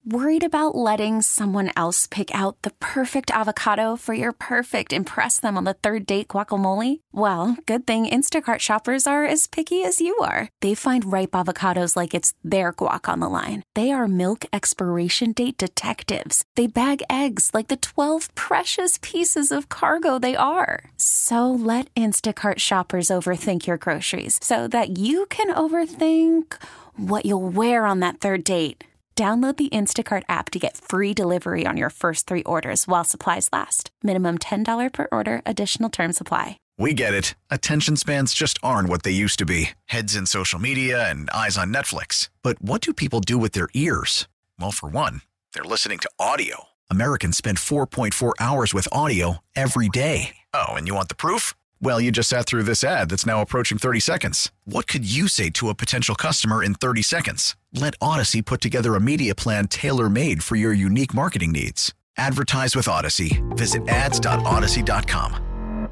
Worried about letting someone else pick out the perfect avocado for your perfect impress them on the third date guacamole? Well, good thing Instacart shoppers are as picky as you are. They find ripe avocados like it's their guac on the line. They are milk expiration date detectives. They bag eggs like the 12 precious pieces of cargo they are. So let Instacart shoppers overthink your groceries so that you can overthink what you'll wear on that third date. Download the Instacart app to get free delivery on your first 3 orders while supplies last. Minimum $10 per order. Additional terms apply. We get it. Attention spans just aren't what they used to be. Heads in social media and eyes on Netflix. But what do people do with their ears? Well, for one, they're listening to audio. Americans spend 4.4 hours with audio every day. Oh, and you want the proof? Well, you just sat through this ad that's now approaching 30 seconds. What could you say to a potential customer in 30 seconds? Let Odyssey put together a media plan tailor-made for your unique marketing needs. Advertise with Odyssey. Visit ads.odyssey.com.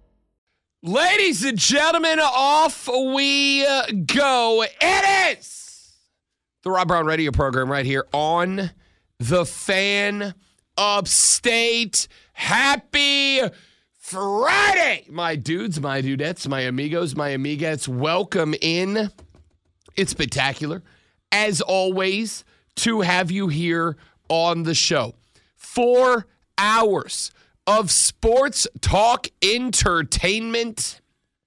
Ladies and gentlemen, off we go. It is the Rob Brown radio program right here on the Fan Upstate. Happy Friday, my dudes, my dudettes, my amigos, my amigettes. Welcome in. It's spectacular, as always, to have you here on the show. 4 hours of sports talk entertainment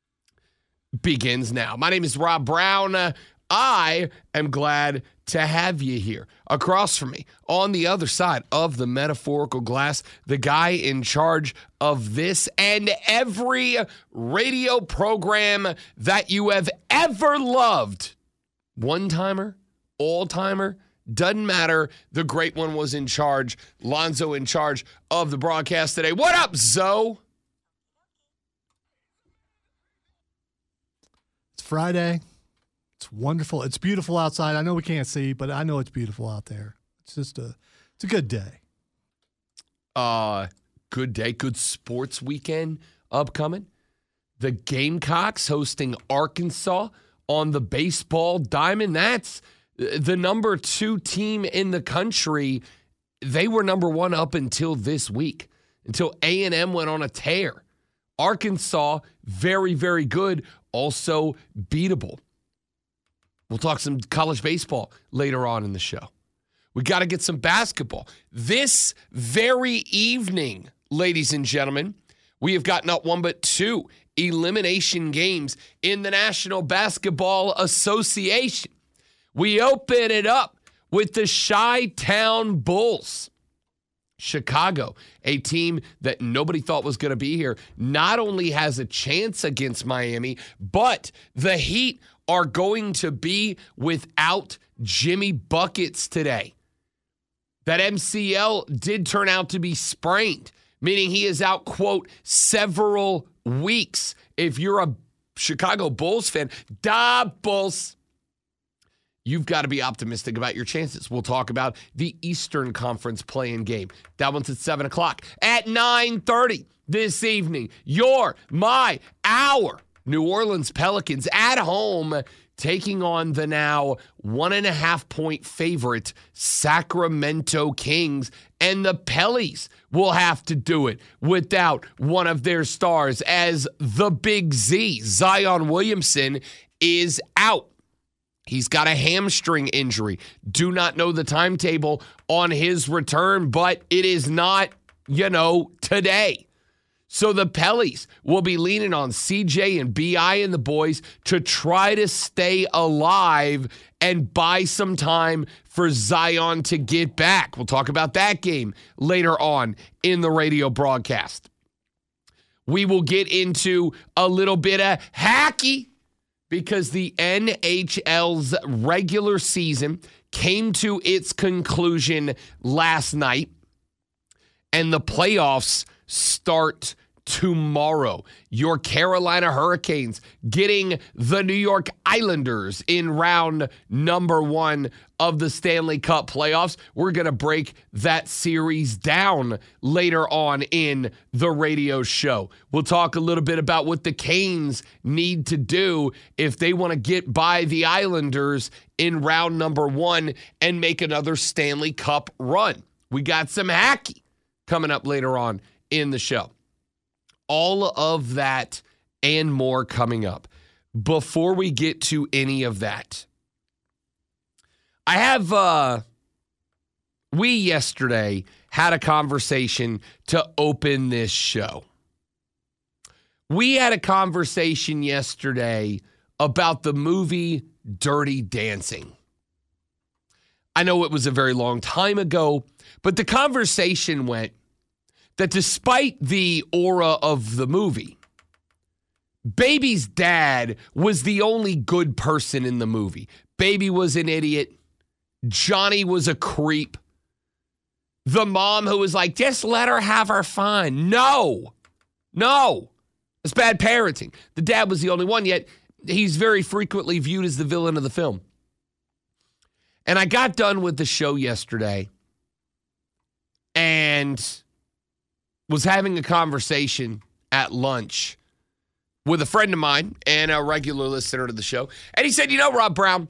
begins now. My name is Rob Brown. I am glad to have you here. Across from me, on the other side of the metaphorical glass, the guy in charge of this and every radio program that you have ever loved. One-timer, all-timer, doesn't matter. The great one was in charge. Lonzo in charge of the broadcast today. What up, Zoe? It's Friday. It's wonderful. It's beautiful outside. I know we can't see, but I know it's beautiful out there. It's just it's a good day. Good day. Good sports weekend upcoming. The Gamecocks hosting Arkansas on the baseball diamond. That's the number 2 team in the country. They were number 1 up until this week, until A&M went on a tear. Arkansas, very, very good, also beatable. We'll talk some college baseball later on in the show. We got to get some basketball. This very evening, ladies and gentlemen, we have got not one but 2 elimination games in the National Basketball Association. We open it up with the Chi-Town Bulls. Chicago, a team that nobody thought was going to be here, not only has a chance against Miami, but the Heat are going to be without Jimmy Buckets today. That MCL did turn out to be sprained, meaning he is out, quote, several weeks. If you're a Chicago Bulls fan, da Bulls, you've got to be optimistic about your chances. We'll talk about the Eastern Conference play-in game. That one's at 7 o'clock. At 9:30 this evening, our New Orleans Pelicans at home taking on the now 1.5-point favorite Sacramento Kings. And the Pellies will have to do it without one of their stars, as the Big Z, Zion Williamson, is out. He's got a hamstring injury. Do not know the timetable on his return, but it is not, today. So the Pellies will be leaning on CJ and BI and the boys to try to stay alive and buy some time for Zion to get back. We'll talk about that game later on in the radio broadcast. We will get into a little bit of hacky because the NHL's regular season came to its conclusion last night, and the playoffs start tomorrow. Your Carolina Hurricanes getting the New York Islanders in round number 1 of the Stanley Cup playoffs. We're going to break that series down later on in the radio show. We'll talk a little bit about what the Canes need to do if they want to get by the Islanders in round number 1 and make another Stanley Cup run. We got some hockey coming up later on in the show. All of that and more coming up. Before we get to any of that, I have, we yesterday had a conversation to open this show. We had a conversation yesterday about the movie Dirty Dancing. I know it was a very long time ago, but the conversation went that despite the aura of the movie, Baby's dad was the only good person in the movie. Baby was an idiot. Johnny was a creep. The mom who was like, just let her have her fun. No. It's bad parenting. The dad was the only one, yet he's very frequently viewed as the villain of the film. And I got done with the show yesterday and was having a conversation at lunch with a friend of mine and a regular listener to the show. And he said, you know, Rob Brown,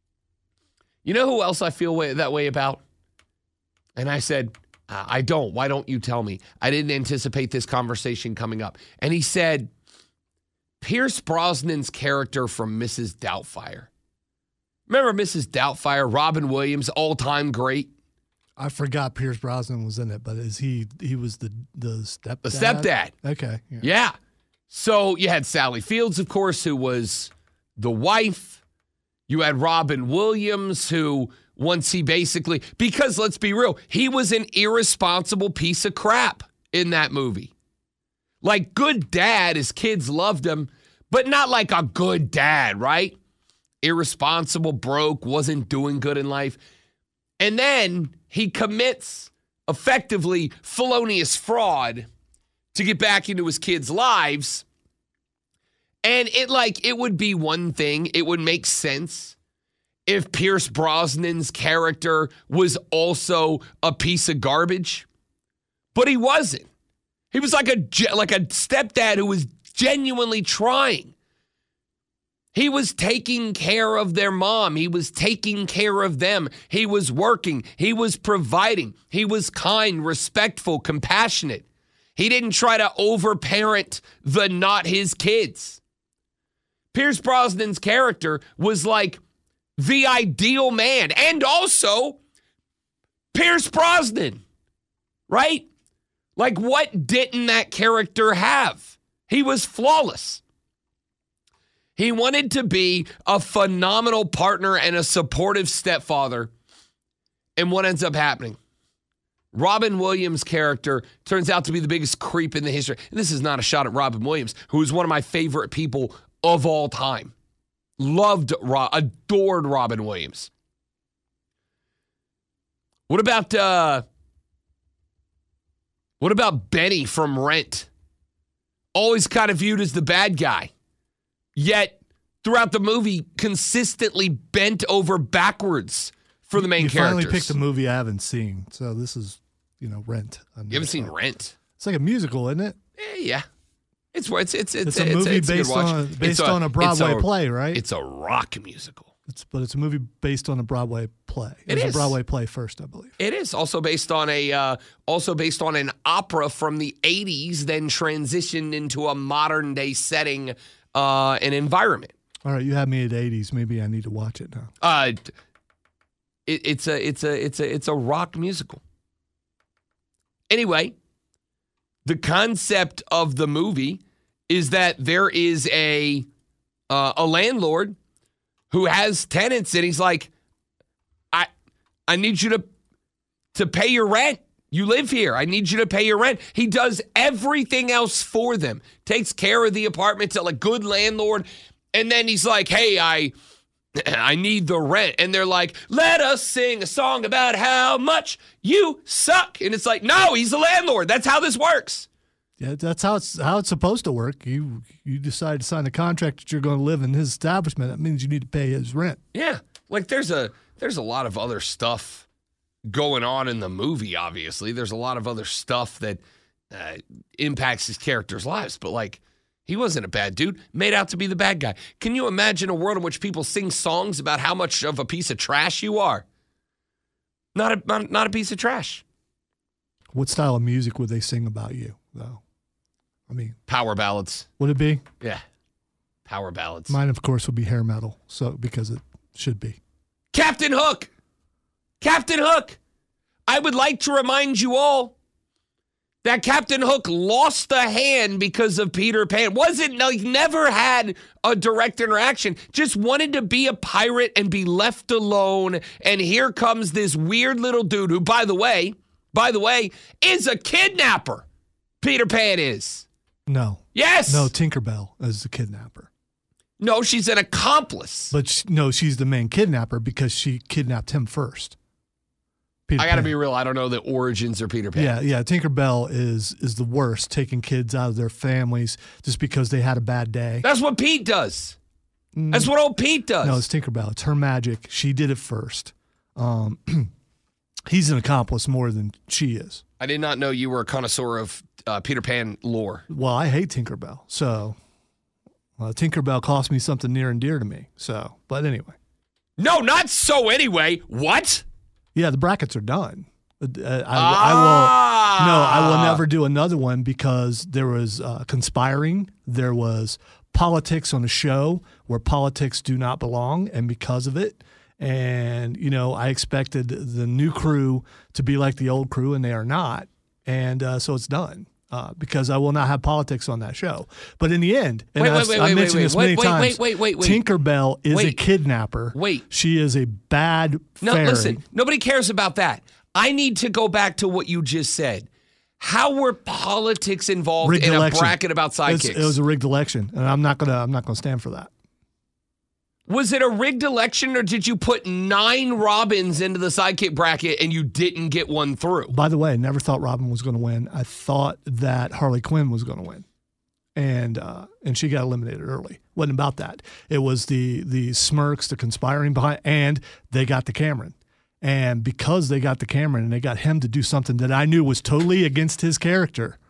you know who else I feel that way about? And I said, I don't. Why don't you tell me? I didn't anticipate this conversation coming up. And he said, Pierce Brosnan's character from Mrs. Doubtfire. Remember Mrs. Doubtfire, Robin Williams, all-time great? I forgot Pierce Brosnan was in it, but he was the stepdad? The stepdad. Okay. Yeah. So you had Sally Fields, of course, who was the wife. You had Robin Williams, who once he basically, because let's be real, he was an irresponsible piece of crap in that movie. Like good dad, his kids loved him, but not like a good dad, right? Irresponsible, broke, wasn't doing good in life. And then he commits effectively felonious fraud to get back into his kids' lives. And it would be one thing. It would make sense if Pierce Brosnan's character was also a piece of garbage. But he wasn't. He was like a stepdad who was genuinely trying. He was taking care of their mom. He was taking care of them. He was working. He was providing. He was kind, respectful, compassionate. He didn't try to overparent the not his kids. Pierce Brosnan's character was like the ideal man. And also Pierce Brosnan, right? Like what didn't that character have? He was flawless. He wanted to be a phenomenal partner and a supportive stepfather. And what ends up happening? Robin Williams' character turns out to be the biggest creep in the history. And this is not a shot at Robin Williams, who is one of my favorite people of all time. Adored Robin Williams. What about Benny from Rent? Always kind of viewed as the bad guy. Yet, throughout the movie, consistently bent over backwards for the main characters. You finally picked a movie I haven't seen. So this is, Rent. You haven't seen Rent? It's like a musical, isn't it? Yeah. It's a movie based on a Broadway play, right? It's a rock musical. It's a movie based on a Broadway play. It is a Broadway play first, I believe. It is also based on an opera from the 80s, then transitioned into a modern day setting. An environment. All right, you had me at 80s. Maybe I need to watch it now. It's a rock musical. Anyway, the concept of the movie is that there is a landlord who has tenants, and he's like, I need you to pay your rent. You live here. I need you to pay your rent. He does everything else for them. Takes care of the apartment to a good landlord. And then he's like, hey, I need the rent. And they're like, let us sing a song about how much you suck. And it's like, no, he's the landlord. That's how this works. Yeah, that's how it's supposed to work. You decide to sign a contract that you're going to live in his establishment. That means you need to pay his rent. Yeah, like there's a lot of other stuff going on in the movie. Obviously, there's a lot of other stuff that impacts his characters' lives. But like, he wasn't a bad dude. Made out to be the bad guy. Can you imagine a world in which people sing songs about how much of a piece of trash you are? Not a piece of trash. What style of music would they sing about you, though? I mean, power ballads. Would it be? Yeah, power ballads. Mine, of course, would be hair metal. So because it should be. Captain Hook. Captain Hook. I would like to remind you all that Captain Hook lost a hand because of Peter Pan. Wasn't like never had a direct interaction. Just wanted to be a pirate and be left alone. And here comes this weird little dude who, by the way, is a kidnapper. Peter Pan is. No. Yes. No, Tinkerbell is the kidnapper. No, she's an accomplice. But she's the main kidnapper because she kidnapped him first. Peter I got to Pan. be real. I don't know the origins of Peter Pan. Yeah. Tinkerbell is the worst, taking kids out of their families just because they had a bad day. That's what Pete does. That's what old Pete does. No, it's Tinkerbell. It's her magic. She did it first. He's an accomplice more than she is. I did not know you were a connoisseur of Peter Pan lore. Well, I hate Tinkerbell. So Tinkerbell cost me something near and dear to me. So, but anyway. No, not so anyway. What? Yeah, the brackets are done. I will never do another one because there was conspiring. There was politics on the show where politics do not belong, and because of it. And, I expected the new crew to be like the old crew, and they are not. And so it's done because I will not have politics on that show. But in the end, and I mentioned this many times, Tinkerbell is a kidnapper. She is a bad fairy. No, listen, nobody cares about that. I need to go back to what you just said. How were politics involved in a bracket about sidekicks? It was a rigged election, and I'm not gonna stand for that. Was it a rigged election, or did you put 9 Robins into the sidekick bracket and you didn't get one through? By the way, I never thought Robin was going to win. I thought that Harley Quinn was going to win, and she got eliminated early. Wasn't about that. It was the smirks, the conspiring behind, and they got the Cameron. And because they got the Cameron and they got him to do something that I knew was totally against his character,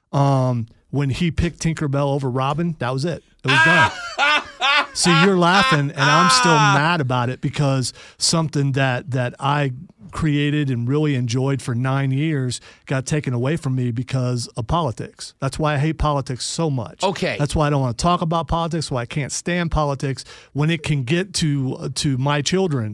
when he picked Tinkerbell over Robin, that was it. It was done. See, you're laughing, and I'm still mad about it because something that I created and really enjoyed for 9 years got taken away from me because of politics. That's why I hate politics so much. Okay. That's why I don't want to talk about politics, why I can't stand politics. When it can get to my children,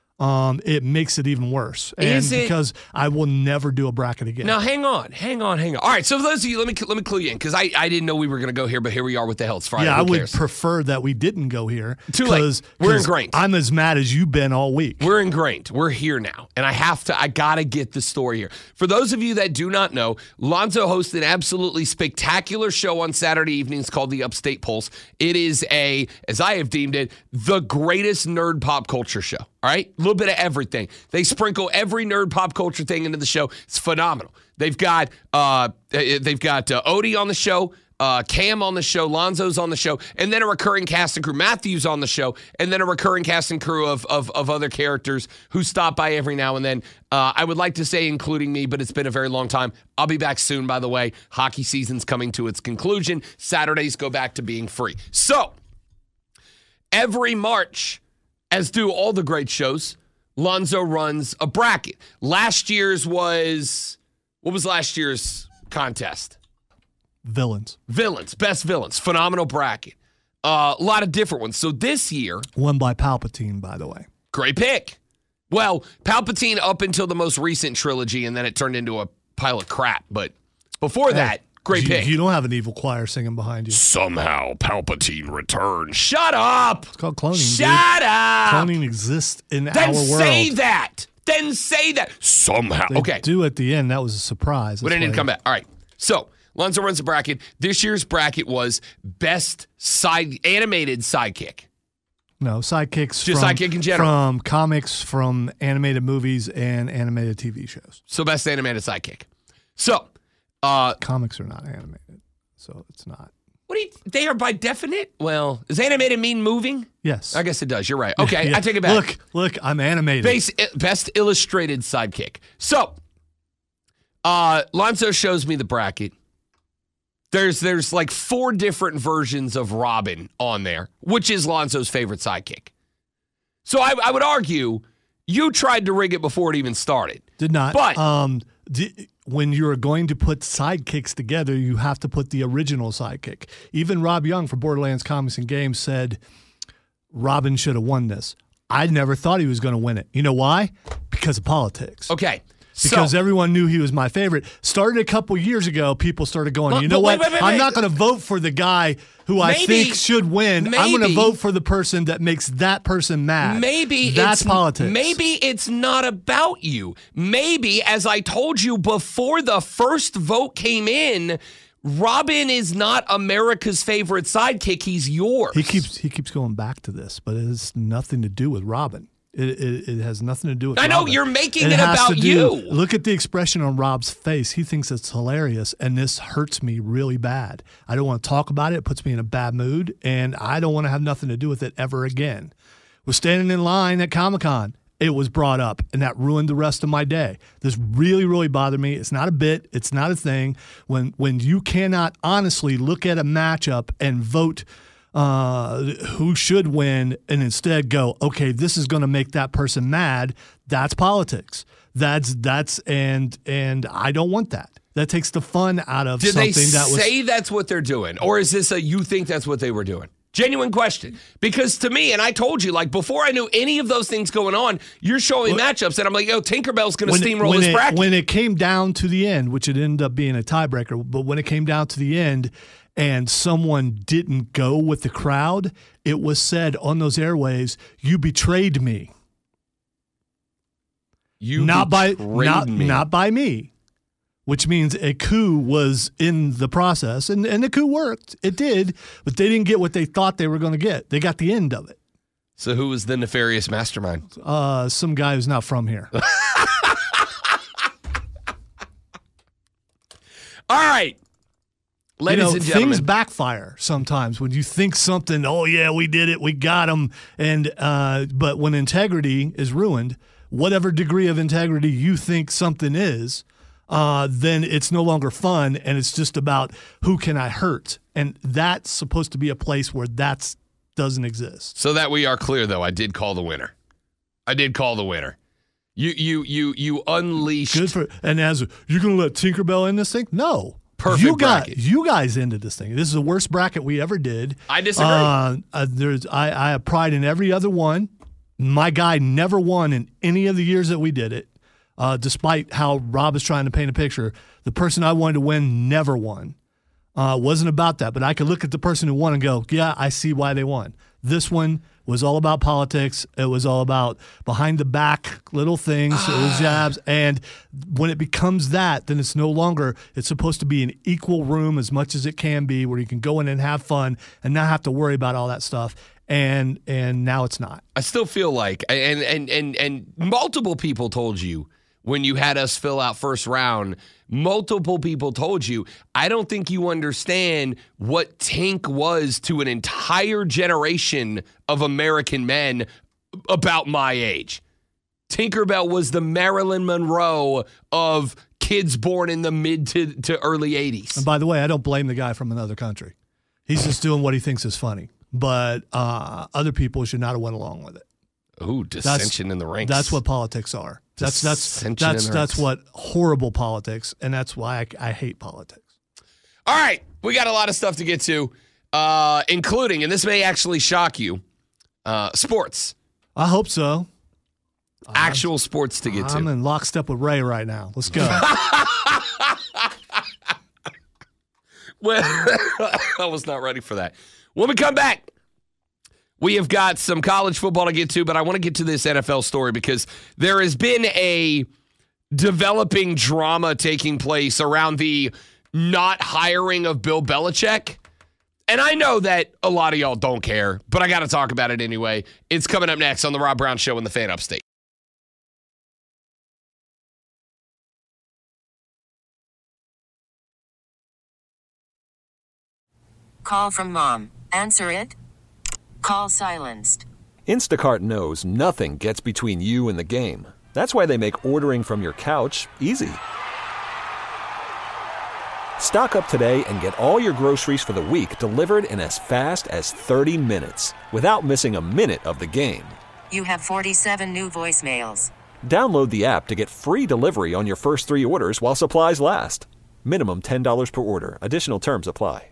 it makes it even worse. And because I will never do a bracket again. Now, hang on. All right, so for those of you, let me clue you in, because I didn't know we were going to go here, but here we are with the hell. It's Friday. Yeah, I would prefer that we didn't go here. Too late. We're ingrained. I'm as mad as you've been all week. We're ingrained. We're here now, and I got to get the story here. For those of you that do not know, Lonzo hosts an absolutely spectacular show on Saturday evenings called the Upstate Pulse. It is as I have deemed it, the greatest nerd pop culture show. All right? A little bit of everything. They sprinkle every nerd pop culture thing into the show. It's phenomenal. They've got Odie on the show, Cam on the show, Lonzo's on the show, and then a recurring cast and crew. Matthew's on the show, and then a recurring cast and crew of other characters who stop by every now and then. I would like to say including me, but it's been a very long time. I'll be back soon, by the way. Hockey season's coming to its conclusion. Saturdays go back to being free. So, every March, as do all the great shows, Lonzo runs a bracket. Last year's what was last year's contest? Villains. Best villains. Phenomenal bracket. A lot of different ones. So this year. Won by Palpatine, by the way. Great pick. Well, Palpatine up until the most recent trilogy, and then it turned into a pile of crap. But before that, great pick. You don't have an evil choir singing behind you. Somehow Palpatine returns. Shut up. It's called cloning. Shut up. Cloning exists in our world. Then say that. Somehow. They do at the end. That was a surprise. But it didn't come back. All right. So, Lonzo runs a bracket. This year's bracket was best animated sidekick. No, sidekicks. Just sidekick in general. From comics, from animated movies, and animated TV shows. So, best animated sidekick. So, Comics are not animated, so it's not. They are by definite? Well, does animated mean moving? Yes. I guess it does. You're right. Okay, Yeah. I take it back. Look, I'm animated. Best illustrated sidekick. So, Lonzo shows me the bracket. There's like 4 different versions of Robin on there, which is Lonzo's favorite sidekick. So I would argue you tried to rig it before it even started. Did not. But when you're going to put sidekicks together, you have to put the original sidekick. Even Rob Young from Borderlands Comics and Games said Robin should have won this. I never thought he was going to win it. You know why? Because of politics. Okay. Because everyone knew he was my favorite. Started a couple years ago, people started going, you know what? Wait. I'm not going to vote for the guy who I think should win. I'm going to vote for the person that makes that person mad. That's politics. Maybe it's not about you. Maybe, as I told you before the first vote came in, Robin is not America's favorite sidekick. He's yours. He keeps going back to this, but it has nothing to do with Robin. It has nothing to do with I know, Robin. you're making it about you. Look at the expression on Rob's face. He thinks it's hilarious, and this hurts me really bad. I don't want to talk about it. It puts me in a bad mood, and I don't want to have nothing to do with it ever again. We're standing in line at Comic-Con. It was brought up, and that ruined the rest of my day. This really, really bothered me. It's not a bit. It's not a thing. When you cannot honestly look at a matchup and vote who should win and instead go, okay, this is going to make that person mad. That's politics. That's and I don't want that. That takes the fun out of something that was. Did they say that's what they're doing? Or is this you think that's what they were doing? Genuine question. Because to me, and I told you, like, before I knew any of those things going on, you're showing matchups, and I'm like, Tinkerbell's going to steamroll this bracket. When it came down to the end, which it ended up being a tiebreaker, but when it came down to the end, and someone didn't go with the crowd, it was said on those airwaves, "You betrayed me." Not by me, which means a coup was in the process, and the coup worked. It did, but they didn't get what they thought they were going to get. They got the end of it. So who was the nefarious mastermind? Some guy who's not from here. All right. Ladies and gentlemen. Things backfire sometimes when you think something, oh, yeah, we did it, we got them. But when integrity is ruined, whatever degree of integrity you think something is, then it's no longer fun, and it's just about who can I hurt. And that's supposed to be a place where that doesn't exist. So that we are clear, though, I did call the winner. You unleashed. And as you're going to let Tinkerbell in this thing? No. Perfect bracket. You guys ended this thing. This is the worst bracket we ever did. I disagree. I have pride in every other one. My guy never won in any of the years that we did it, despite how Rob is trying to paint a picture. The person I wanted to win never won. Wasn't about that, but I could look at the person who won and go, yeah, I see why they won. This one was all about politics. It was all about behind the back little things. It was jabs. And when it becomes that, then it's no longer, it's supposed to be an equal room as much as it can be where you can go in and have fun and not have to worry about all that stuff. And now it's not. I still feel like, and multiple people told you when you had us fill out first round, multiple people told you, I don't think you understand what Tink was to an entire generation of American men about my age. Tinkerbell was the Marilyn Monroe of kids born in the mid to early 80s. And by the way, I don't blame the guy from another country. He's just doing what he thinks is funny. But other people should not have went along with it. Ooh, dissension in the ranks. That's what politics are. That's what horrible politics, and that's why I hate politics. All right, we got a lot of stuff to get to, including, and this may actually shock you, sports. I hope so. Actual sports to get to. I'm in lockstep with Ray right now. Let's go. Well, I was not ready for that. When we come back, we have got some college football to get to, but I want to get to this NFL story because there has been a developing drama taking place around the not hiring of Bill Belichick. And I know that a lot of y'all don't care, but I got to talk about it anyway. It's coming up next on The Rob Brown Show in the Fan Upstate. Call from mom. Answer it. Call silenced. Instacart knows nothing gets between you and the game. That's why they make ordering from your couch easy. Stock up today and get all your groceries for the week delivered in as fast as 30 minutes without missing a minute of the game. You have 47 new voicemails. Download the app to get free delivery on your first 3 orders while supplies last. Minimum $10 per order. Additional terms apply.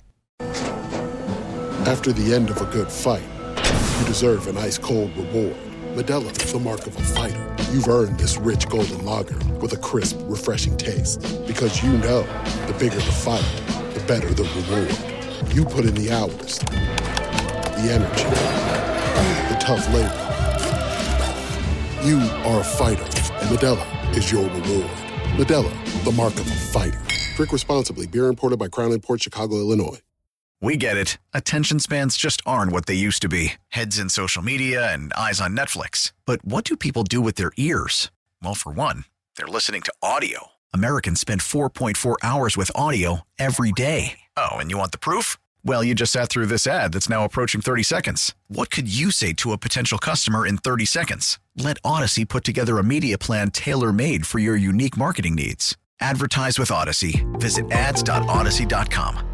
After the end of a good fight, you deserve an ice-cold reward. Modelo is the mark of a fighter. You've earned this rich golden lager with a crisp, refreshing taste. Because you know, the bigger the fight, the better the reward. You put in the hours, the energy, the tough labor. You are a fighter, and Modelo is your reward. Modelo, the mark of a fighter. Drink responsibly. Beer imported by Crown Imports, Chicago, Illinois. We get it. Attention spans just aren't what they used to be. Heads in social media and eyes on Netflix. But what do people do with their ears? Well, for one, they're listening to audio. Americans spend 4.4 hours with audio every day. Oh, and you want the proof? Well, you just sat through this ad that's now approaching 30 seconds. What could you say to a potential customer in 30 seconds? Let Odyssey put together a media plan tailor-made for your unique marketing needs. Advertise with Odyssey. Visit ads.odyssey.com.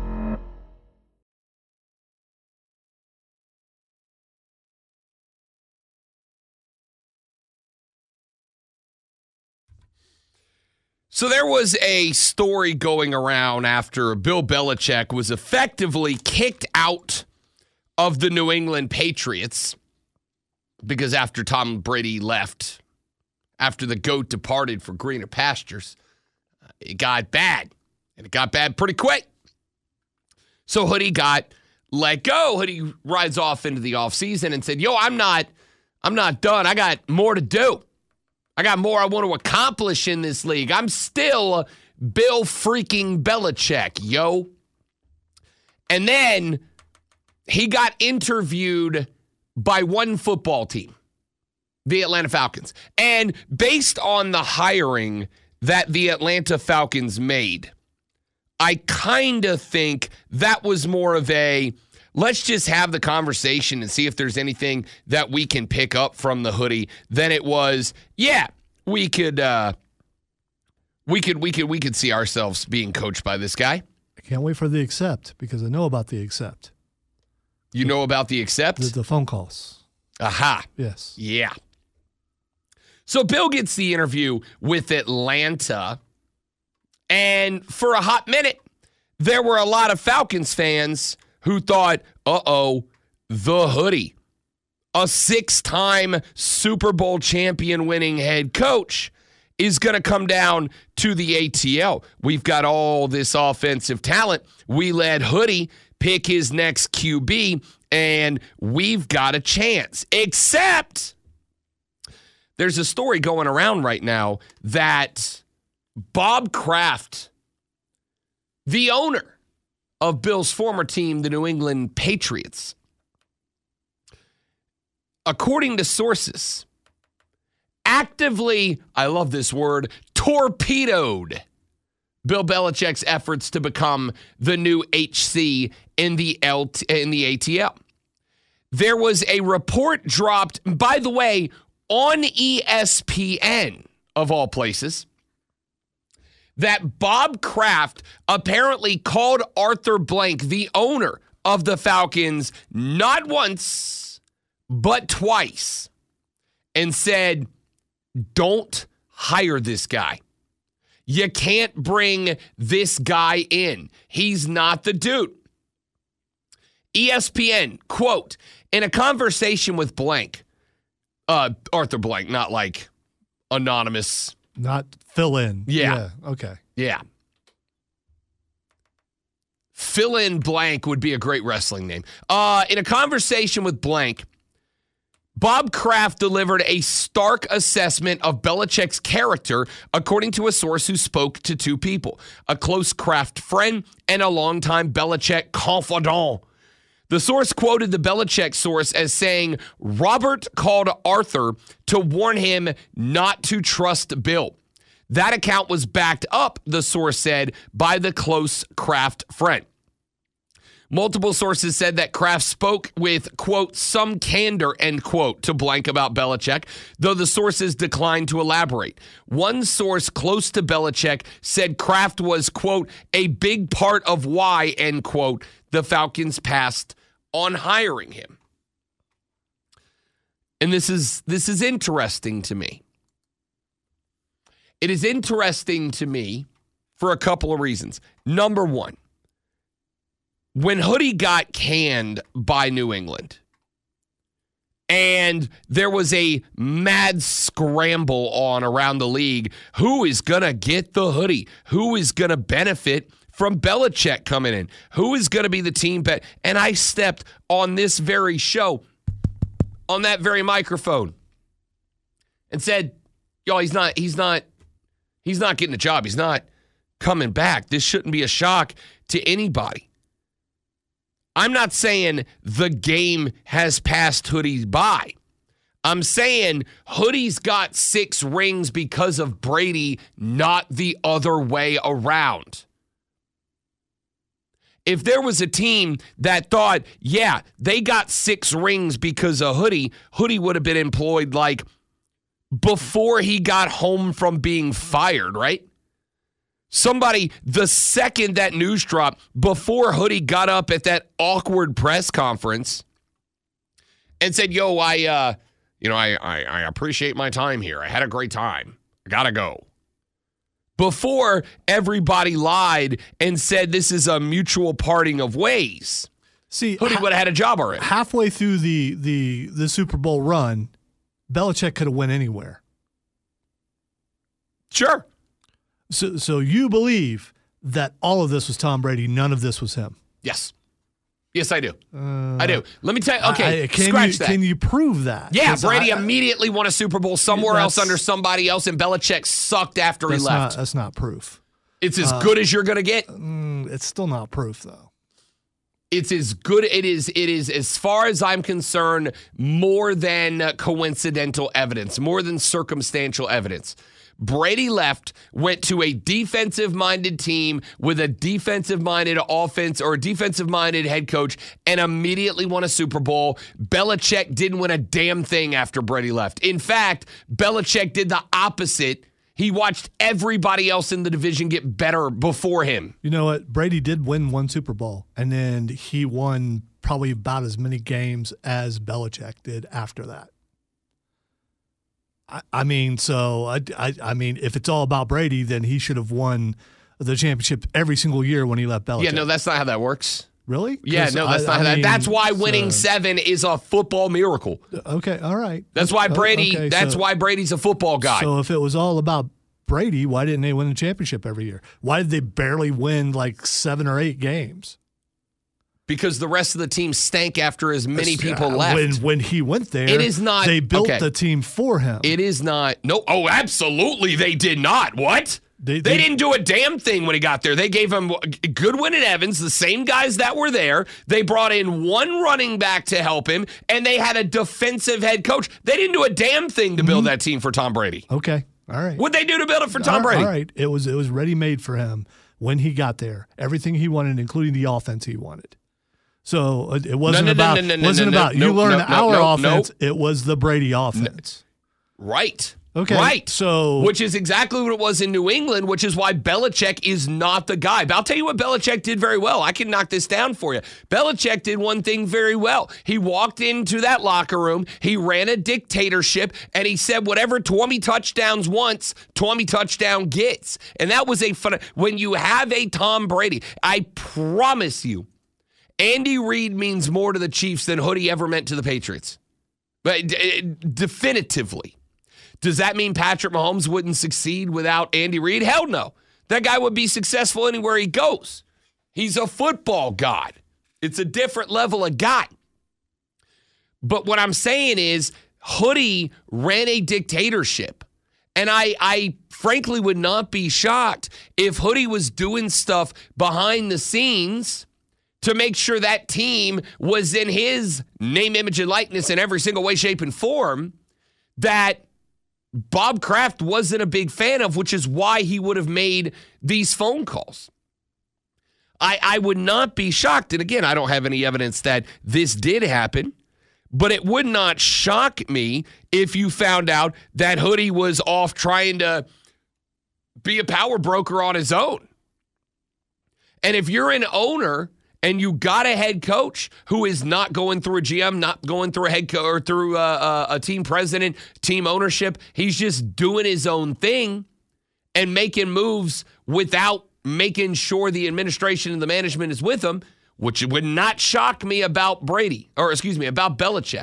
So there was a story going around after Bill Belichick was effectively kicked out of the New England Patriots because after Tom Brady left, after the GOAT departed for greener pastures, it got bad, and it got bad pretty quick. So Hoodie got let go. Hoodie rides off into the offseason and said, I'm not done. I got more to do. I got more I want to accomplish in this league. I'm still Bill freaking Belichick, yo. And then he got interviewed by one football team, the Atlanta Falcons. And based on the hiring that the Atlanta Falcons made, I kind of think that was more of a, let's just have the conversation and see if there's anything that we can pick up from the Hoodie than it was, we could see ourselves being coached by this guy. I can't wait for the accept because I know about the accept. You know about the accept? The phone calls. Aha. Yes. Yeah. So Bill gets the interview with Atlanta, and for a hot minute, there were a lot of Falcons fans who thought, the Hoodie, a 6-time Super Bowl champion winning head coach, is going to come down to the ATL. We've got all this offensive talent. We let Hoodie pick his next QB, and we've got a chance. Except there's a story going around right now that Bob Kraft, the owner of Bill's former team, the New England Patriots, according to sources, actively, I love this word, torpedoed Bill Belichick's efforts to become the new HC in the ATL. There was a report dropped, by the way, on ESPN, of all places, that Bob Kraft apparently called Arthur Blank, the owner of the Falcons, not once, but twice, and said, don't hire this guy. You can't bring this guy in. He's not the dude. ESPN, quote, in a conversation with Blank, Arthur Blank, not like anonymous. Not fill in. Yeah. Okay. Yeah. Fill in Blank would be a great wrestling name. In a conversation with Blank, Bob Kraft delivered a stark assessment of Belichick's character, according to a source who spoke to two people, a close Kraft friend and a longtime Belichick confidant. The source quoted the Belichick source as saying, Robert called Arthur to warn him not to trust Bill. That account was backed up, the source said, by the close Kraft friend. Multiple sources said that Kraft spoke with, quote, some candor, end quote, to blank about Belichick, though the sources declined to elaborate. One source close to Belichick said Kraft was, quote, a big part of why, end quote, the Falcons passed on hiring him. And this is interesting to me. It is interesting to me for a couple of reasons. Number one, when Hoodie got canned by New England and there was a mad scramble on around the league, who is going to get the Hoodie? Who is going to benefit from Belichick coming in? Who is going to be the team bet? And I stepped on this very show, on that very microphone, and said, "Yo, he's not getting a job. He's not coming back. This shouldn't be a shock to anybody." I'm not saying the game has passed Hoodie by. I'm saying Hoodie's got 6 rings because of Brady, not the other way around. If there was a team that thought, yeah, they got 6 rings because of Hoodie, Hoodie would have been employed like before he got home from being fired, right? Somebody, the second that news dropped, before Hoodie got up at that awkward press conference and said, "Yo, I appreciate my time here. I had a great time. I gotta go." Before everybody lied and said this is a mutual parting of ways, See, Hoodie would have had a job already. Halfway through the Super Bowl run, Belichick could have went anywhere. Sure. So you believe that all of this was Tom Brady, none of this was him? Yes. Yes, I do. I do. Let me tell you. Okay, that. Can you prove that? Yeah, Brady immediately won a Super Bowl somewhere else under somebody else, and Belichick sucked after he left. That's not proof. It's as good as you're going to get. It's still not proof, though. It's as good. It is, as far as I'm concerned, more than coincidental evidence, more than circumstantial evidence. Brady left, went to a defensive-minded team with a defensive-minded offense or a defensive-minded head coach and immediately won a Super Bowl. Belichick didn't win a damn thing after Brady left. In fact, Belichick did the opposite. He watched everybody else in the division get better before him. You know what? Brady did win one Super Bowl, and then he won probably about as many games as Belichick did after that. I mean, if it's all about Brady, then he should have won the championship every single year when he left Belichick. Yeah, no, that's not how that works. Really? Yeah, no, that's not how that. That's why winning 7 is a football miracle. Okay, all right. That's why Brady. Why Brady's a football guy. So if it was all about Brady, why didn't they win the championship every year? Why did they barely win like 7 or 8 games? Because the rest of the team stank after as many people left. When he went there, it is not. They built the team for him. It is not. No. Oh, absolutely, they did not. What? They didn't do a damn thing when he got there. They gave him Goodwin and Evans, the same guys that were there. They brought in one running back to help him, and they had a defensive head coach. They didn't do a damn thing to build that team for Tom Brady. Okay, all right. What'd they do to build it for Tom Brady? All right, it was ready-made for him when he got there. Everything he wanted, including the offense he wanted. So it wasn't about you learn our offense. It was the Brady offense. Right. Okay. Right. So, which is exactly what it was in New England, which is why Belichick is not the guy. But I'll tell you what Belichick did very well. I can knock this down for you. Belichick did one thing very well. He walked into that locker room, he ran a dictatorship, and he said whatever Tommy Touchdowns wants, Tommy Touchdown gets. And that was when you have a Tom Brady, I promise you, Andy Reid means more to the Chiefs than Hoodie ever meant to the Patriots. But definitively. Does that mean Patrick Mahomes wouldn't succeed without Andy Reid? Hell no. That guy would be successful anywhere he goes. He's a football god. It's a different level of guy. But what I'm saying is Hoodie ran a dictatorship. And I frankly would not be shocked if Hoodie was doing stuff behind the scenes to make sure that team was in his name, image, and likeness in every single way, shape, and form that Bob Kraft wasn't a big fan of, which is why he would have made these phone calls. I would not be shocked. And again, I don't have any evidence that this did happen, but it would not shock me if you found out that Hoodie was off trying to be a power broker on his own. And if you're an owner and you got a head coach who is not going through a GM, not going through a head coach or through a team president, team ownership, he's just doing his own thing and making moves without making sure the administration and the management is with him, which would not shock me about about Belichick.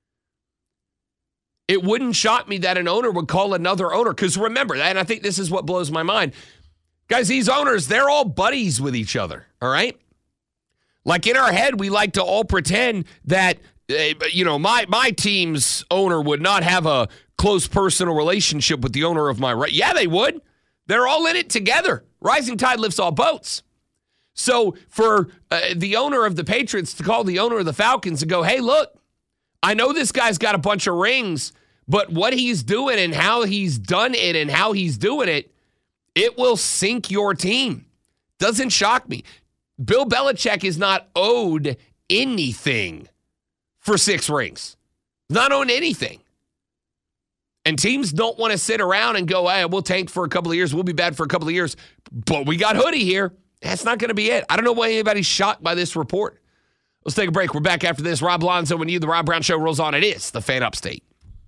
It wouldn't shock me that an owner would call another owner. Because remember, and I think this is what blows my mind, guys, these owners, they're all buddies with each other, all right? Like in our head, we like to all pretend that, my team's owner would not have a close personal relationship with the owner of my right. Yeah, they would. They're all in it together. Rising tide lifts all boats. So for the owner of the Patriots to call the owner of the Falcons and go, hey, look, I know this guy's got a bunch of rings, but what he's doing and how he's done it and how he's doing it, it will sink your team. Doesn't shock me. Bill Belichick is not owed anything for 6 rings. Not owed anything. And teams don't want to sit around and go, hey, we'll tank for a couple of years. We'll be bad for a couple of years. But we got Hoodie here. That's not going to be it. I don't know why anybody's shocked by this report. Let's take a break. We're back after this. Rob Lonzo and you. The Rob Brown Show rolls on. It is the Fan Upstate.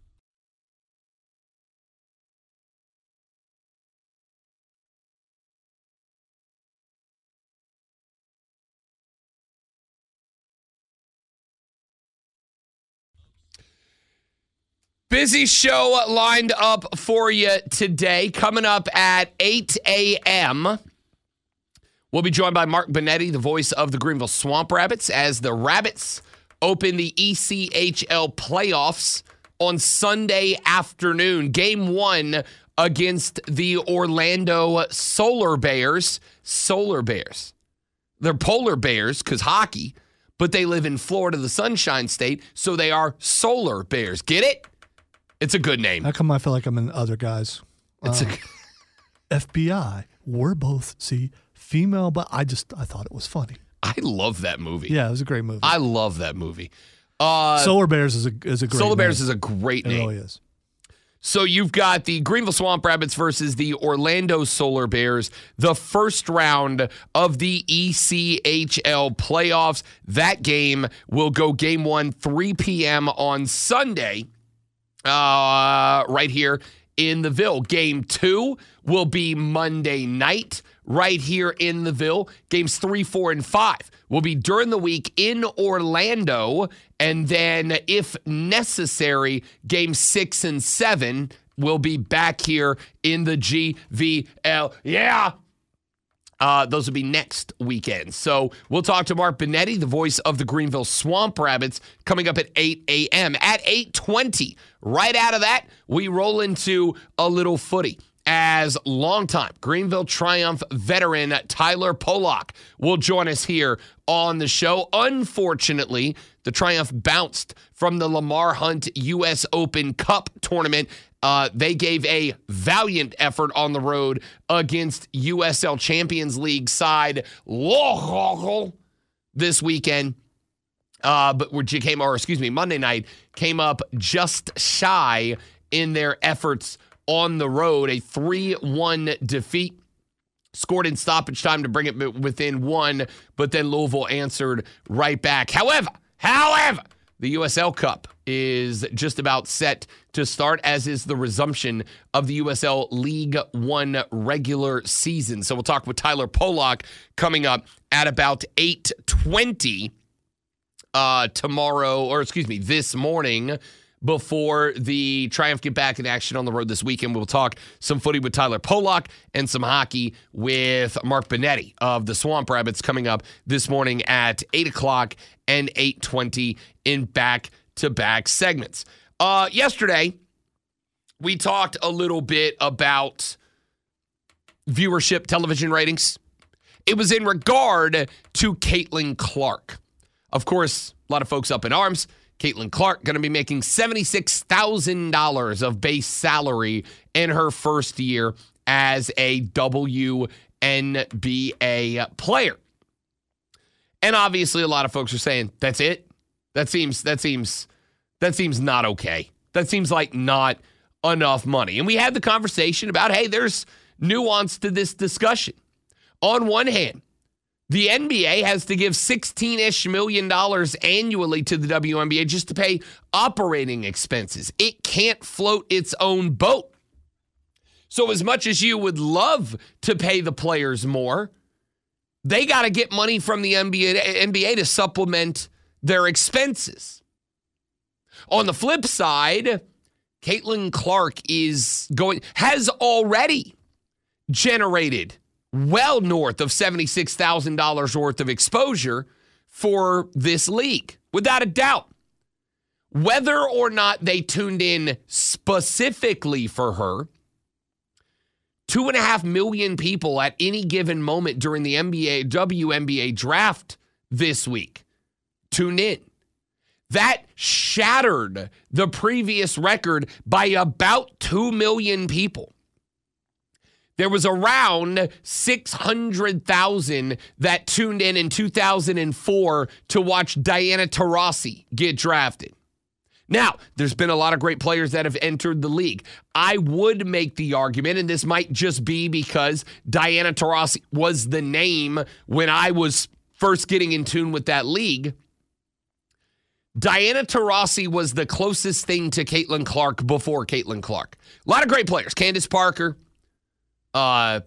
Busy show lined up for you today. Coming up at 8 a.m., we'll be joined by Mark Benetti, the voice of the Greenville Swamp Rabbits, as the Rabbits open the ECHL playoffs on Sunday afternoon. Game 1 against the Orlando Solar Bears. Solar Bears. They're polar bears because hockey, but they live in Florida, the Sunshine State, so they are Solar Bears. Get it? It's a good name. How come I feel like I'm in other guys? FBI. We're both, female, but I thought it was funny. I love that movie. Yeah, it was a great movie. I love that movie. Solar Bears is a great Solar name. Bears is a great name. It really is. So you've got the Greenville Swamp Rabbits versus the Orlando Solar Bears, the first round of the ECHL playoffs. That game will go game 1, 3 p.m. on Sunday. Right here in the Ville. Game 2 will be Monday night right here in the Ville. Games 3, 4, and 5 will be during the week in Orlando. And then, if necessary, game 6 and 7 will be back here in the GVL. Yeah. Those will be next weekend. So we'll talk to Mark Benetti, the voice of the Greenville Swamp Rabbits, coming up at 8 a.m. At 8:20, right out of that, we roll into a little footy as longtime Greenville Triumph veteran Tyler Polak will join us here on the show. Unfortunately, the Triumph bounced from the Lamar Hunt U.S. Open Cup tournament. They gave a valiant effort on the road against USL Champions League side this weekend. Monday night came up just shy in their efforts on the road. A 3-1 defeat. Scored in stoppage time to bring it within 1, but then Louisville answered right back. However, the USL Cup is just about set to start, as is the resumption of the USL League One regular season. So we'll talk with Tyler Polak coming up at about 8:20 this morning, before the Triumph get back in action on the road this weekend. We'll talk some footy with Tyler Polak and some hockey with Mark Benetti of the Swamp Rabbits coming up this morning at 8 o'clock and 8:20 in back-to-back segments. Yesterday, we talked a little bit about viewership, television ratings. It was in regard to Caitlin Clark. Of course, a lot of folks up in arms. Caitlin Clark going to be making $76,000 of base salary in her first year as a WNBA player. And obviously a lot of folks are saying, that's it? That seems not okay. That seems like not enough money. And we had the conversation about, hey, there's nuance to this discussion. On one hand, the NBA has to give $16-ish million annually to the WNBA just to pay operating expenses. It can't float its own boat. So as much as you would love to pay the players more, they got to get money from the NBA to supplement their expenses. On the flip side, Caitlin Clark has already generated well north of $76,000 worth of exposure for this league, without a doubt. Whether or not they tuned in specifically for her, 2.5 million people at any given moment during the WNBA draft this week tuned in. That shattered the previous record by about 2 million people. There was around 600,000 that tuned in 2004 to watch Diana Taurasi get drafted. Now, there's been a lot of great players that have entered the league. I would make the argument, and this might just be because Diana Taurasi was the name when I was first getting in tune with that league. Diana Taurasi was the closest thing to Caitlin Clark before Caitlin Clark. A lot of great players. Candace Parker, Asia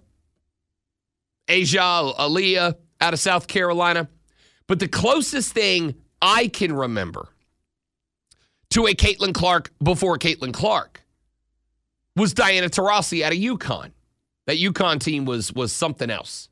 Aaliyah out of South Carolina. But the closest thing I can remember to a Caitlin Clark before Caitlin Clark was Diana Taurasi out of UConn. That UConn team was something else.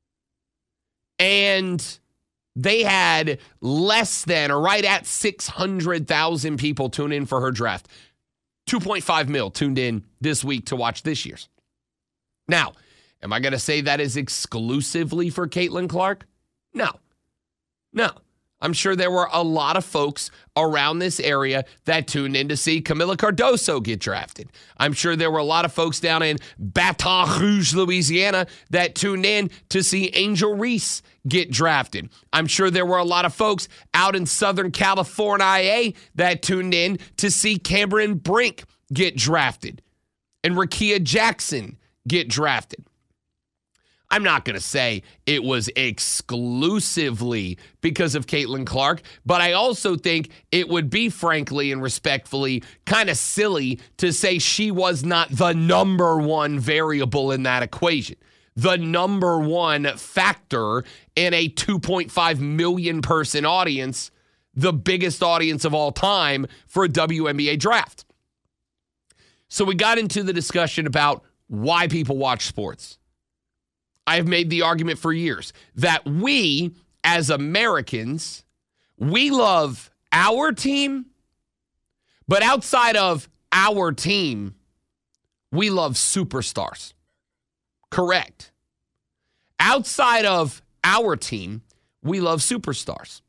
And they had less than or right at 600,000 people tune in for her draft. 2.5 mil tuned in this week to watch this year's. Now, am I going to say that is exclusively for Caitlin Clark? No. I'm sure there were a lot of folks around this area that tuned in to see Camila Cardoso get drafted. I'm sure there were a lot of folks down in Baton Rouge, Louisiana, that tuned in to see Angel Reese get drafted. I'm sure there were a lot of folks out in Southern California that tuned in to see Cameron Brink get drafted and Rakia Jackson get drafted. I'm not going to say it was exclusively because of Caitlin Clark, but I also think it would be, frankly and respectfully, kind of silly to say she was not the number one variable in that equation, the number one factor in a 2.5 million person audience, the biggest audience of all time for a WNBA draft. So we got into the discussion about why people watch sports. I have made the argument for years that we, as Americans, we love our team, but outside of our team, we love superstars. Correct. Outside of our team, we love superstars.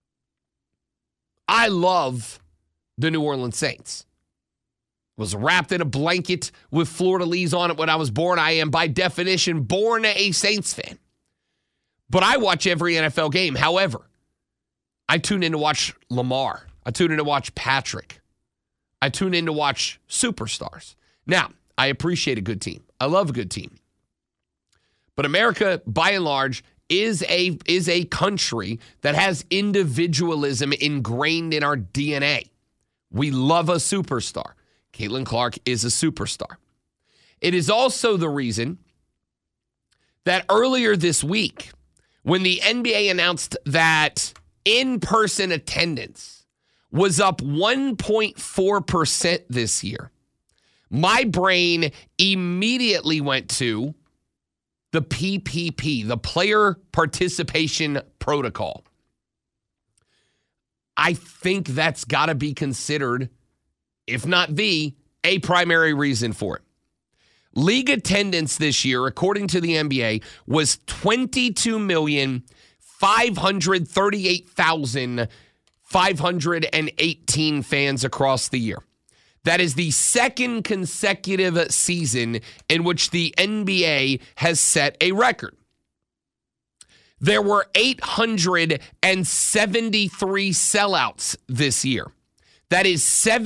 I love the New Orleans Saints. Was wrapped in a blanket with fleur-de-lis on it when I was born. I am, by definition, born a Saints fan. But I watch every NFL game. However, I tune in to watch Lamar. I tune in to watch Patrick. I tune in to watch superstars. Now, I appreciate a good team. I love a good team. But America, by and large, is a country that has individualism ingrained in our DNA. We love a superstar. Caitlin Clark is a superstar. It is also the reason that earlier this week, when the NBA announced that in-person attendance was up 1.4% this year, my brain immediately went to the PPP, the Player Participation Protocol. I think that's got to be considered, if not a primary reason for it. League attendance this year, according to the NBA, was 22,538,518 fans across the year. That is the second consecutive season in which the NBA has set a record. There were 873 sellouts this year. That is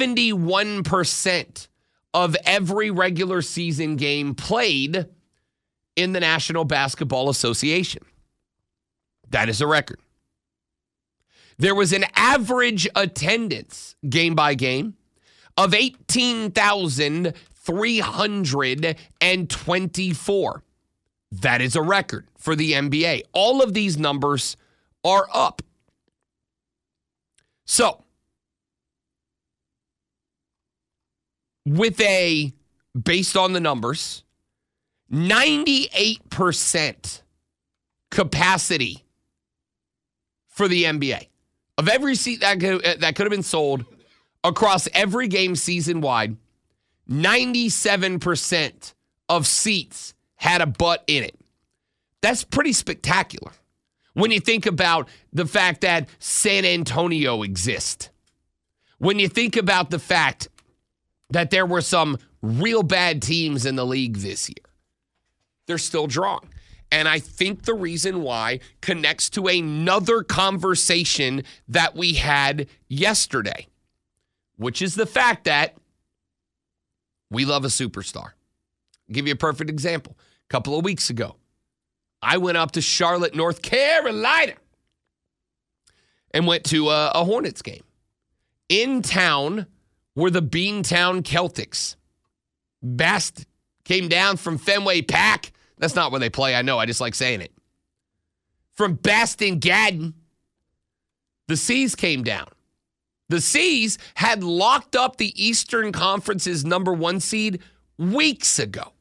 71% of every regular season game played in the National Basketball Association. That is a record. There was an average attendance, game by game, of 18,324. That is a record for the NBA. All of these numbers are up. So, based on the numbers, 98% capacity for the NBA. Of every seat that could have been sold across every game season-wide, 97% of seats had a butt in it. That's pretty spectacular when you think about the fact that San Antonio exists. When you think about the fact that there were some real bad teams in the league this year. They're still drawing. And I think the reason why connects to another conversation that we had yesterday, which is the fact that we love a superstar. I'll give you a perfect example. A couple of weeks ago, I went up to Charlotte, North Carolina, and went to a Hornets game. In town were the Beantown Celtics. Bast came down from Fenway Park. That's not where they play, I know. I just like saying it. From Baston Gadden, the Seas came down. The Seas had locked up the Eastern Conference's number 1 seed weeks ago.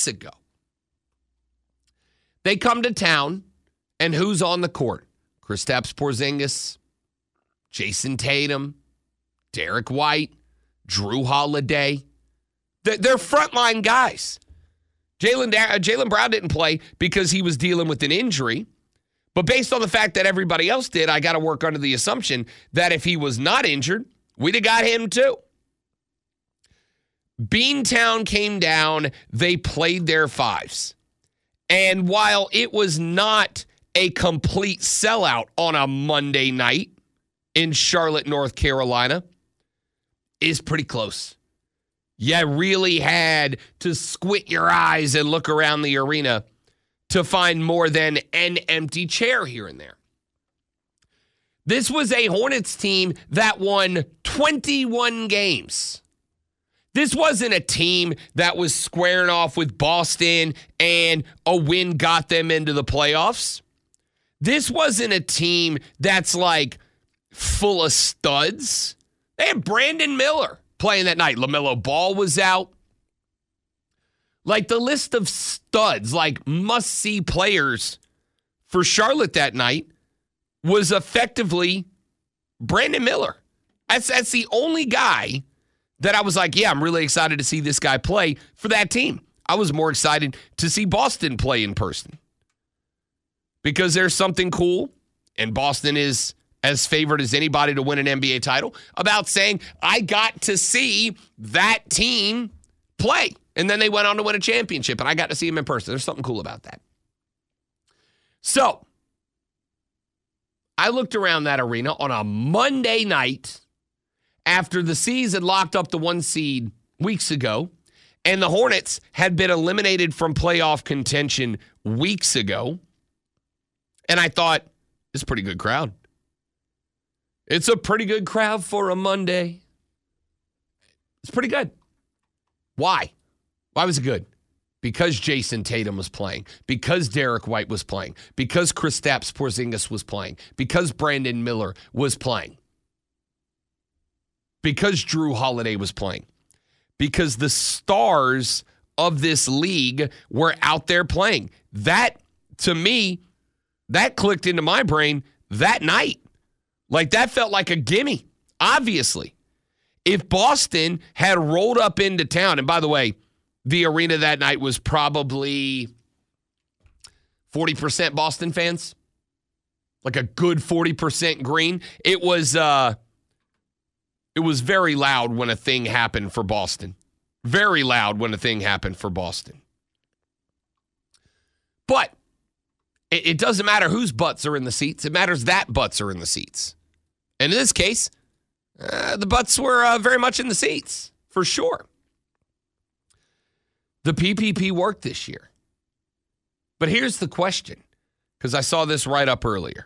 They come to town, and who's on the court? Kristaps Porzingis, Jason Tatum, Derek White, Drew Holiday. They're frontline guys. Jaylen Brown didn't play because he was dealing with an injury. But based on the fact that everybody else did, I got to work under the assumption that if he was not injured, we'd have got him too. Beantown came down. They played their fives. And while it was not a complete sellout on a Monday night in Charlotte, North Carolina, is pretty close. You really had to squint your eyes and look around the arena to find more than an empty chair here and there. This was a Hornets team that won 21 games. This wasn't a team that was squaring off with Boston and a win got them into the playoffs. This wasn't a team that's like full of studs. They had Brandon Miller playing that night. LaMelo Ball was out. Like the list of studs, like must-see players for Charlotte that night was effectively Brandon Miller. That's the only guy that I was like, yeah, I'm really excited to see this guy play for that team. I was more excited to see Boston play in person because there's something cool, and Boston is as favored as anybody to win an NBA title, about saying, I got to see that team play. And then they went on to win a championship, and I got to see them in person. There's something cool about that. So, I looked around that arena on a Monday night after the Seas had locked up the 1 seed weeks ago, and the Hornets had been eliminated from playoff contention weeks ago. And I thought, it's a pretty good crowd. It's a pretty good crowd for a Monday. It's pretty good. Why? Why was it good? Because Jason Tatum was playing, because Derek White was playing, because Kristaps Porzingis was playing, because Brandon Miller was playing, because Drew Holiday was playing, because the stars of this league were out there playing. That, to me, that clicked into my brain that night. Like, that felt like a gimme, obviously. If Boston had rolled up into town, and by the way, the arena that night was probably 40% Boston fans, like a good 40% green. It was very loud when a thing happened for Boston. Very loud when a thing happened for Boston. But It doesn't matter whose butts are in the seats. It matters that butts are in the seats. And in this case, the butts were very much in the seats, for sure. The PPP worked this year. But here's the question, because I saw this right up earlier.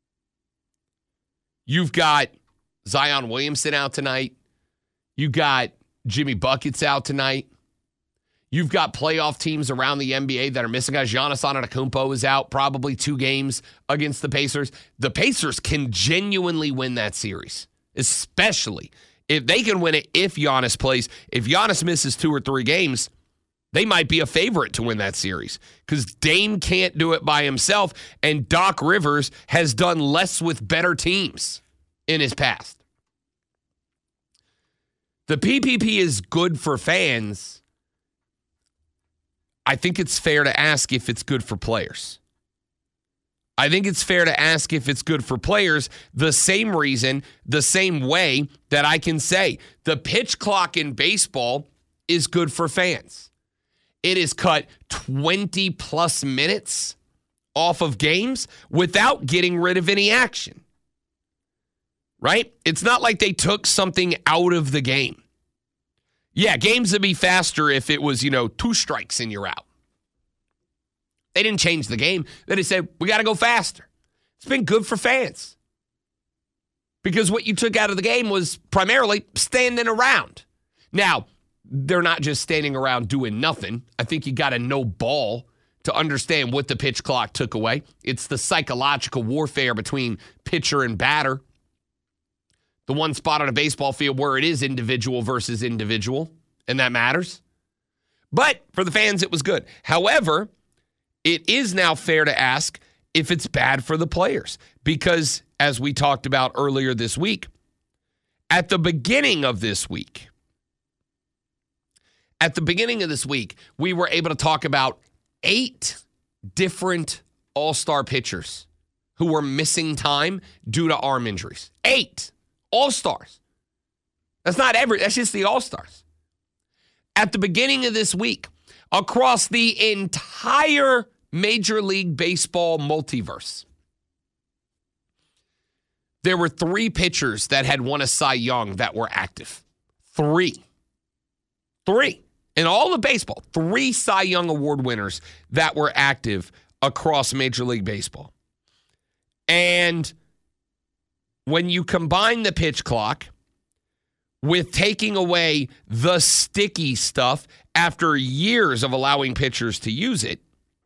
You've got Zion Williamson out tonight. You got Jimmy Buckets out tonight. You've got playoff teams around the NBA that are missing guys. Giannis Antetokounmpo is out probably 2 games against the Pacers. The Pacers can genuinely win that series, especially if they can win it if Giannis plays. If Giannis misses 2 or 3 games, they might be a favorite to win that series because Dame can't do it by himself, and Doc Rivers has done less with better teams in his past. The PPP is good for fans. I think it's fair to ask if it's good for players. I think it's fair to ask if it's good for players the same reason, the same way that I can say the pitch clock in baseball is good for fans. It has cut 20-plus minutes off of games without getting rid of any action. Right? It's not like they took something out of the game. Yeah, games would be faster if it was, 2 strikes and you're out. They didn't change the game. They just said, we got to go faster. It's been good for fans. Because what you took out of the game was primarily standing around. Now, they're not just standing around doing nothing. I think you got to know ball to understand what the pitch clock took away. It's the psychological warfare between pitcher and batter. The one spot on a baseball field where it is individual versus individual, and that matters. But for the fans, it was good. However, it is now fair to ask if it's bad for the players. Because, as we talked about earlier this week, at the beginning of this week, we were able to talk about 8 different all-star pitchers who were missing time due to arm injuries. 8 all-stars. That's just the all-stars. At the beginning of this week, across the entire Major League Baseball multiverse, there were 3 pitchers that had won a Cy Young that were active. 3. In all of baseball, 3 Cy Young Award winners that were active across Major League Baseball. And when you combine the pitch clock with taking away the sticky stuff after years of allowing pitchers to use it,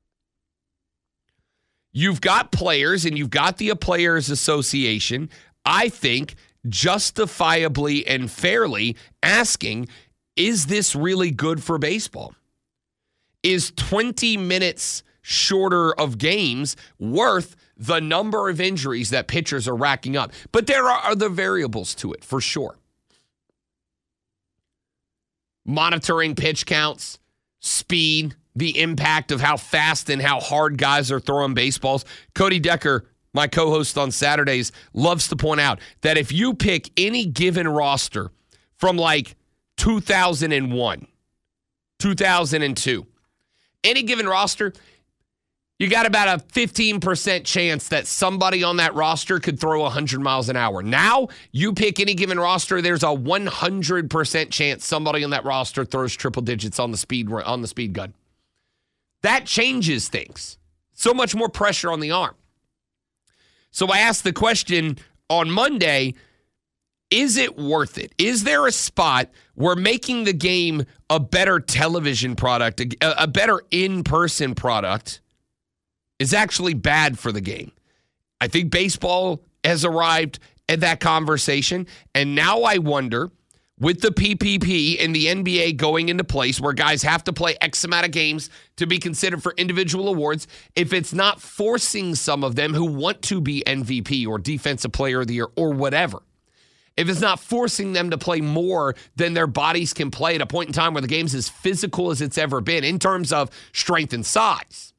you've got players and you've got the Players Association, I think, justifiably and fairly asking, is this really good for baseball? Is 20 minutes shorter of games worth the number of injuries that pitchers are racking up? But there are other variables to it, for sure. Monitoring pitch counts, speed, the impact of how fast and how hard guys are throwing baseballs. Cody Decker, my co-host on Saturdays, loves to point out that if you pick any given roster from like 2001, 2002, any given roster, you got about a 15% chance that somebody on that roster could throw 100 miles an hour. Now, you pick any given roster, there's a 100% chance somebody on that roster throws triple digits on the speed gun. That changes things. So much more pressure on the arm. So I asked the question on Monday, is it worth it? Is there a spot where making the game a better television product, a better in-person product, is actually bad for the game? I think baseball has arrived at that conversation, and now I wonder, with the PPP and the NBA going into place where guys have to play X amount of games to be considered for individual awards, if it's not forcing some of them who want to be MVP or Defensive Player of the Year or whatever, if it's not forcing them to play more than their bodies can play at a point in time where the game's as physical as it's ever been in terms of strength and size,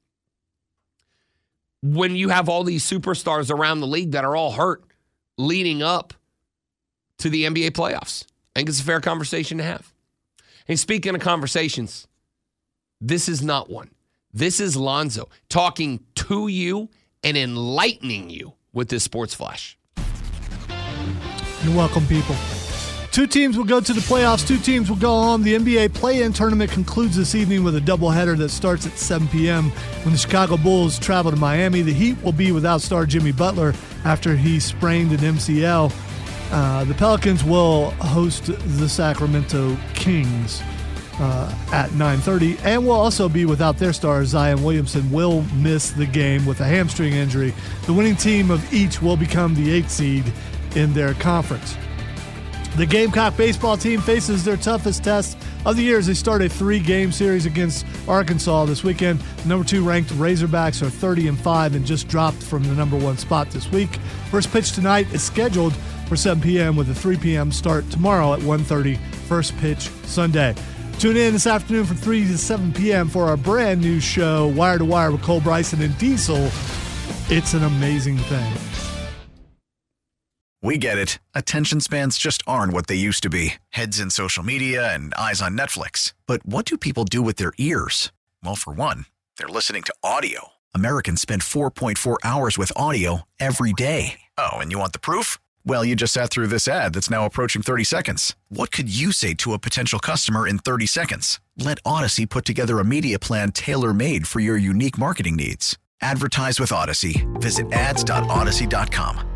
when you have all these superstars around the league that are all hurt leading up to the NBA playoffs, I think it's a fair conversation to have. Hey, speaking of conversations, this is not one. This is Lonzo talking 2 to you and enlightening you with this Sports Flash. You're welcome, people. 2 teams will go to the playoffs. 2 teams will go on. The NBA play-in tournament concludes this evening with a doubleheader that starts at 7 p.m. when the Chicago Bulls travel to Miami. The Heat will be without star Jimmy Butler after he sprained an MCL. The Pelicans will host the Sacramento Kings at 9:30, and will also be without their star. Zion Williamson will miss the game with a hamstring injury. The winning team of each will become the 8th seed in their conference. The Gamecock baseball team faces their toughest test of the year as they start a 3-game series against Arkansas this weekend. The number 2 ranked Razorbacks are 30-5 and just dropped from the number 1 spot this week. First pitch tonight is scheduled for 7 p.m. with a 3 p.m. start tomorrow at 1:30. First pitch Sunday. Tune in this afternoon from 3 to 7 p.m. for our brand new show, Wire to Wire with Cole Bryson and Diesel. It's an amazing thing. We get it. Attention spans just aren't what they used to be. Heads in social media and eyes on Netflix. But what do people do with their ears? Well, for one, they're listening to audio. Americans spend 4.4 hours with audio every day. Oh, and you want the proof? Well, you just sat through this ad that's now approaching 30 seconds. What could you say to a potential customer in 30 seconds? Let Odyssey put together a media plan tailor-made for your unique marketing needs. Advertise with Odyssey. Visit ads.odyssey.com.